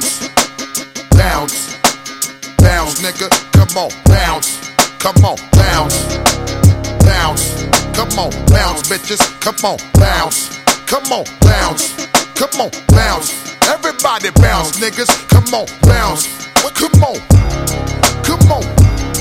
bounce, bounce, bounce, nigga. Come on, bounce, come on, bounce, bounce, come on, bounce, bitches. Come on, bounce, come on, bounce, come on, bounce. Everybody bounce, niggas. Come on, bounce. Well, come on, come on.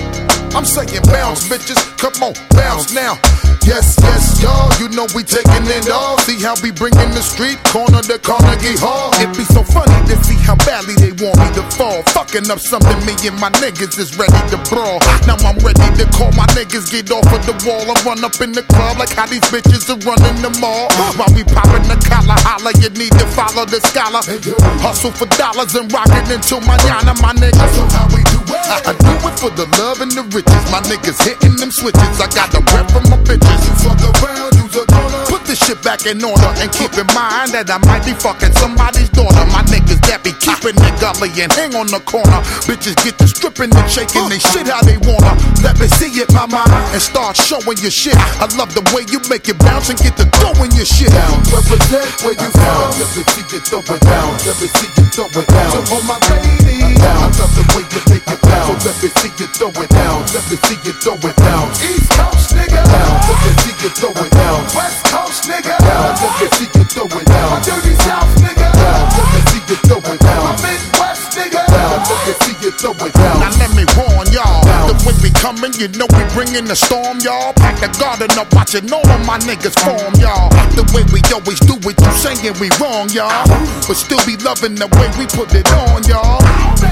I'm saying bounce, bitches. Come on, bounce now. Yes, yes, y'all, you know we taking it all. See how we bringing the street corner to Carnegie Hall. It be so funny to see how badly they want me to fall. Fucking up something me and my niggas is ready to brawl. Now I'm ready to call my niggas, get off of the wall. I run up in the club like how these bitches are running the mall. While we popping the collar, holla, you need to follow the scholar. Hustle for dollars and rock it until mañana, my niggas. So how we do it? I do it for the love and the riches. My niggas hitting them switches. I got the rep from my bitches. You fuck around, you's a donor. Put this shit back in order and keep in mind that I might be fucking somebody's daughter. My niggas that be keeping it gully and hang on the corner. Bitches get to stripping and shaking they shit how they wanna. Let me see it, mama, and start showing your shit. I love the way you make it bounce and get to throwing your shit. Down, represent where you from. Let me see you throw it down. Let me see you throw it down. So all my ladies, I love the way you make it down. So let me see you throw it down. Let me see you throw it down. East Coast nigga, down. Let me see you throw it down. West Coast nigga, down. Let me see you throw it down. My dirty South nigga, down. Let me see you throw it down. My Midwest nigga, down. Let me see you throw it down. Now let me warn y'all, the way we coming, you know we bringing the storm, y'all. Pack the garden up, watching all of my niggas form, y'all. The way we always do it, you saying we wrong, y'all, but still be loving the way we put it on, y'all.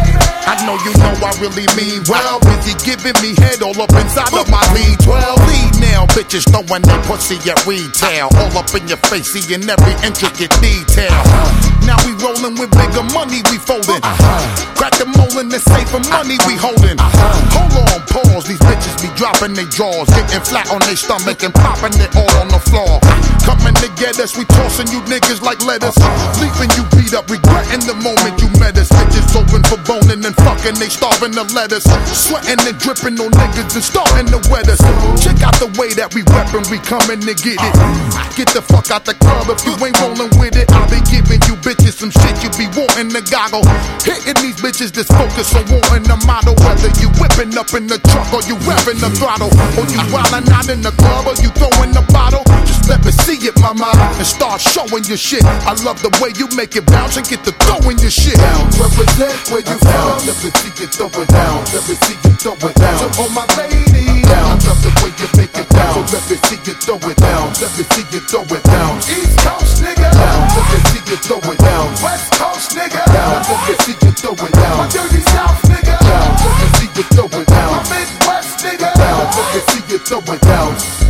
I know you know I really mean well. Busy giving me head all up inside of my lead 12. Lead now, bitches throwing their pussy at retail. All up in your face, seeing every intricate detail. Now we rolling with bigger money, we folding. Crack the molding, the safer money we holding. Hold on, pause, these bitches be dropping their jaws, getting flat on their stomach and popping it all on the floor. Coming to get us, we tossing you niggas like lettuce. Leaving you beat up, regretting the moment you met us. Bitches open for boning and fucking, they starving to let us. Sweating and dripping on niggas and starting to wet us. Check out the way that we weapon, we coming to get it. Get the fuck out the club if you ain't rolling with it. I'll be giving you bitches some shit you be wanting to goggle. Hitting these bitches that's focused on wanting the model. Whether you whipping up in the truck or you revving the throttle, or you wildin' out in the club or you throwing the bottle. Just let me see it, mama, and start showing your shit. I love the way you make it bounce and get to throwing your shit. Down, represent where you from. Let me see you throw it down. Let me see you throw it down. So all my ladies, down. I love the way you make it down. So let me see you throw it down. Let me see you throw it down. East Coast nigga, down. Let me see you throw it down. West Coast nigga, down. Let me see you throw it down. My dirty South nigga, down. Let me see you throw it down. My Midwest nigga, down. Let me see you throw it down.